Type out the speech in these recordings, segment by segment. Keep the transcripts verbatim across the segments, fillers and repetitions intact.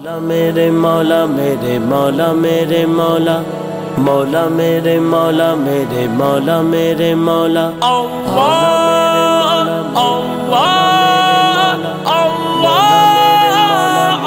مولا میرے مولا میرے مولا میرے مولا مولا میرے مولا میرے مولا میرے مولا اللہ اللہ اللہ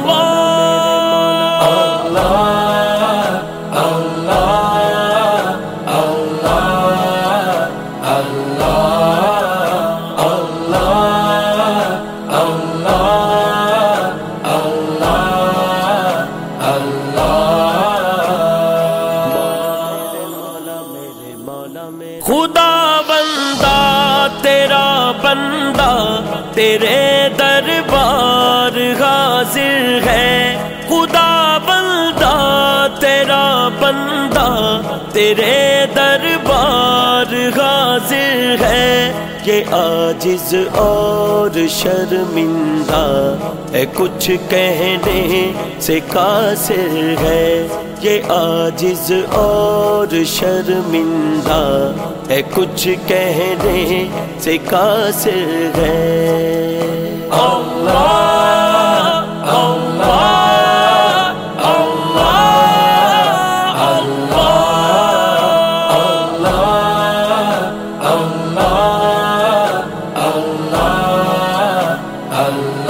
خدا بندہ تیرا بندہ تیرے دربار حاضر ہے، خدا بندہ تیرا بندہ تیرے دربار حاضر ہے، یہ عاجز اور شرمندہ ہے کچھ کہنے سے قاصر ہے، یہ عاجز اور شرمندہ ہے کچھ کہنے سے قاصر ہے۔ اللہ اللہ اللہ اللہ اللہ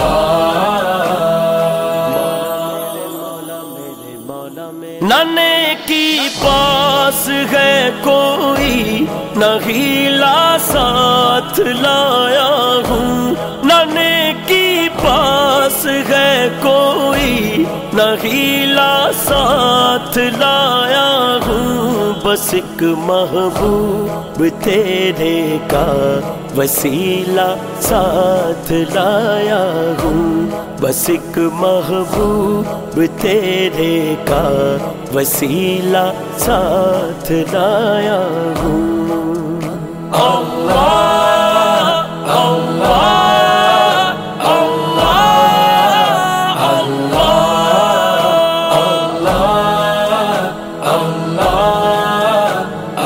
اللہ نہ نیکی پاس ہے کوئی نہ ہیلا ساتھ لایا ہوں، نہ نیکی پاس ہے کوئی نہ ہیلا ساتھ لایا ہوں، بس ایک محبوب تیرے کا وسیلہ ساتھ لایا ہوں، بس ایک محبوب تیرے کا وسیلہ ساتھ لایا ہوں۔ اللہ اللہ اللہ اللہ اللہ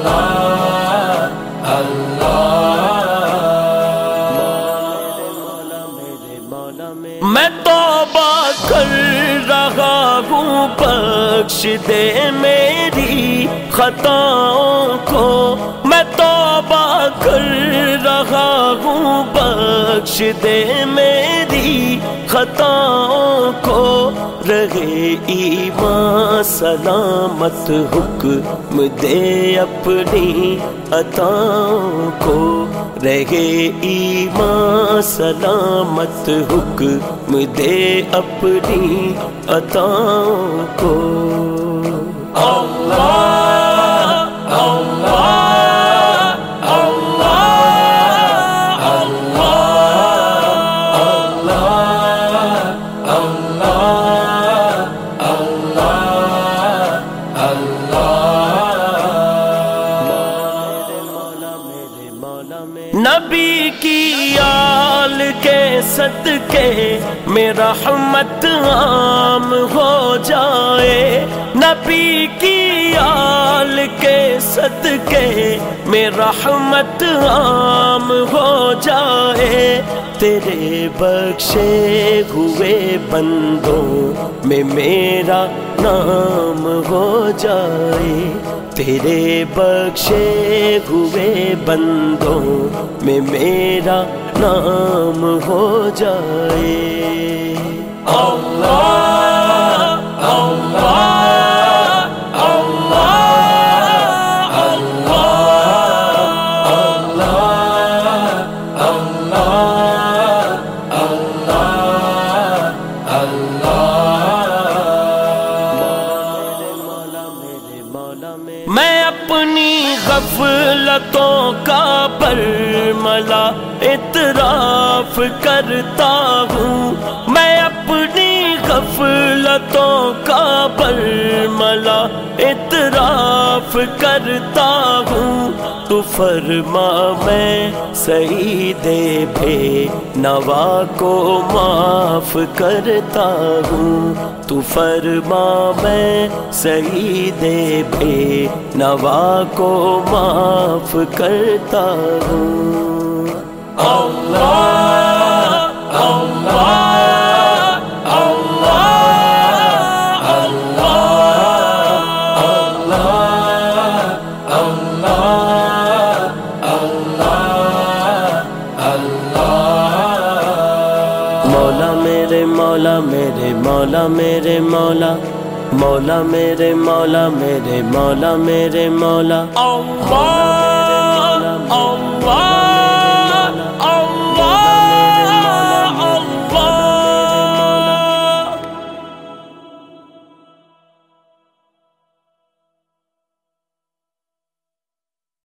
اللہ اللہ میں توبہ کر رہا ہوں، بخش دے میری خطاؤں کو، میں توبہ کر رہا ہوں، بخش دے میری خطاؤں کو، رہے ایمان سلامت حکم دے اپنی عطاؤں کو، رہے ایمان سلامت حکم دے اپنی عطاؤں کو۔ اللہ اللہ اللہ اللہ اللہ نبی کی آل کے صدقے میں رحمت عام ہو جائے، نبی کی آل کے صدقے میں رحمت عام ہو جائے، تیرے بخشے ہوئے بندوں میں میرا نام ہو جائے، تیرے بخشے ہوئے بندوں میں میرا نام ہو جائے۔ اللہ اللہ اللہ اللہ اللہ میں اپنی غفلتوں کا برملا اعتراف کرتا ہوں، میں اپنی غفلتوں کا برملا اعتراف کرتا ہوں، تو فرما میں سعید بے نوا کو معاف کرتا ہوں، تو فرما میں سعید بے نوا کو معاف کرتا ہوں۔ اللہ اللہ اللہ مولا میرے مولا میرے مولا مولا میرے مولا میرے مولا میرے مولا اللہ اللہ